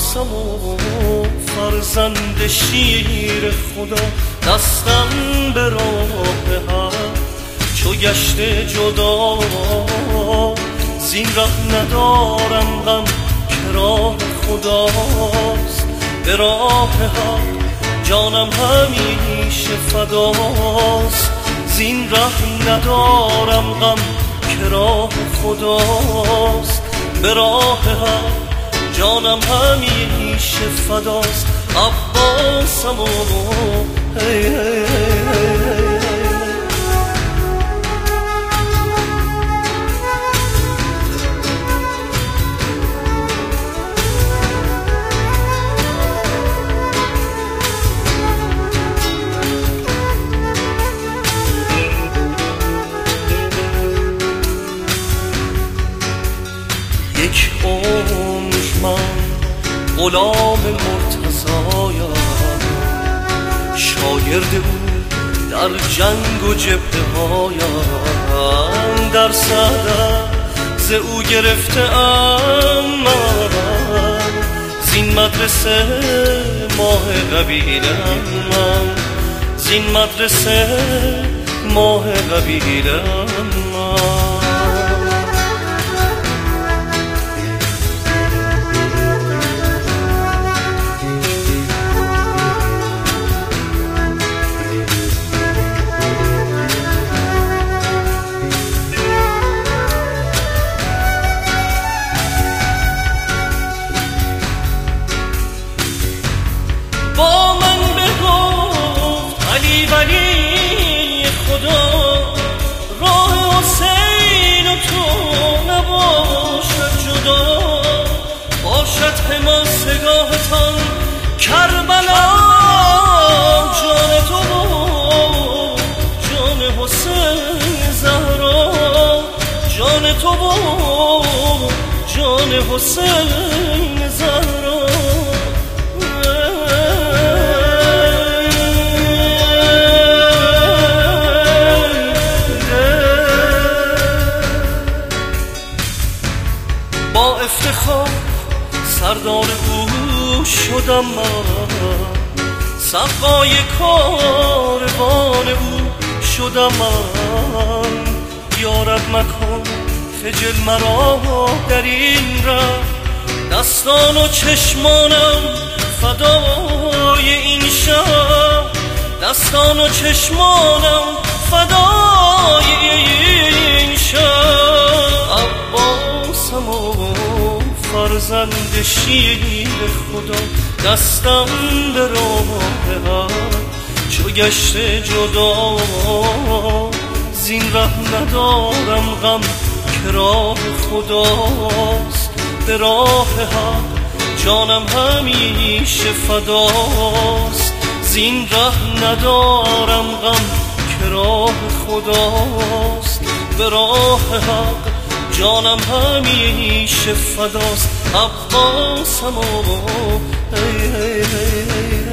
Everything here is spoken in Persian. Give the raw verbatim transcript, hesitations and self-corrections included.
عباسم و فرزند شیر خدا، دستم به راه حق چو گشته جدا. زین ره ندارم غم که راه خداست، به راه حق جانم همیشه فداست. زین ره ندارم غم که راه خداست، به راه حق جانم همیشه فداست. عباسم و هی هی هی یک عمر من غلام مرتضایم، شاگرد او در جنگ و جبهه هایم. در صدر ز او گرفته ام من، زین مدرسه ماه قبیلم من، زین مدرسه ماه قبیلم من. با من بگفت علی ولی خدا، راه حسین و تو نباشد جدا. باشد حماسگاهتان کربلا، جان تو و جان حسین زهرا، جان تو و جان حسین زهرا. با افتخار سردار او شدم من، سقای کاروان او شدم من. یارب مکن خجل مرا در این ره، دستان و چشمانم فدای این شهر، دستان و چشمانم فدای این شهر. عباسم و فرزند شیر خدا، دستم به راه حق چو گشته جدا. زین ره ندارم غم که راه خداست، به راه حق جانم همیشه فداست. زین ره ندارم غم که راه خداست، به راه حق جانم همیشه فداست. عباسم و هی هی هی